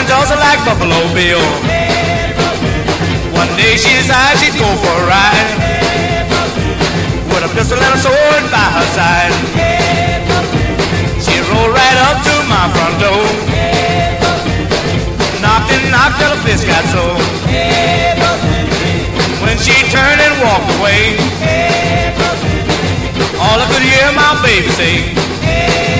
and Tulsa like Buffalo Bill. One day she decided she'd go for a ride, with a pistol and a sword by her side. She rolled right up to my front door, knocked and knocked till her fist got sore. When she turned and walked away, all I could hear my baby say,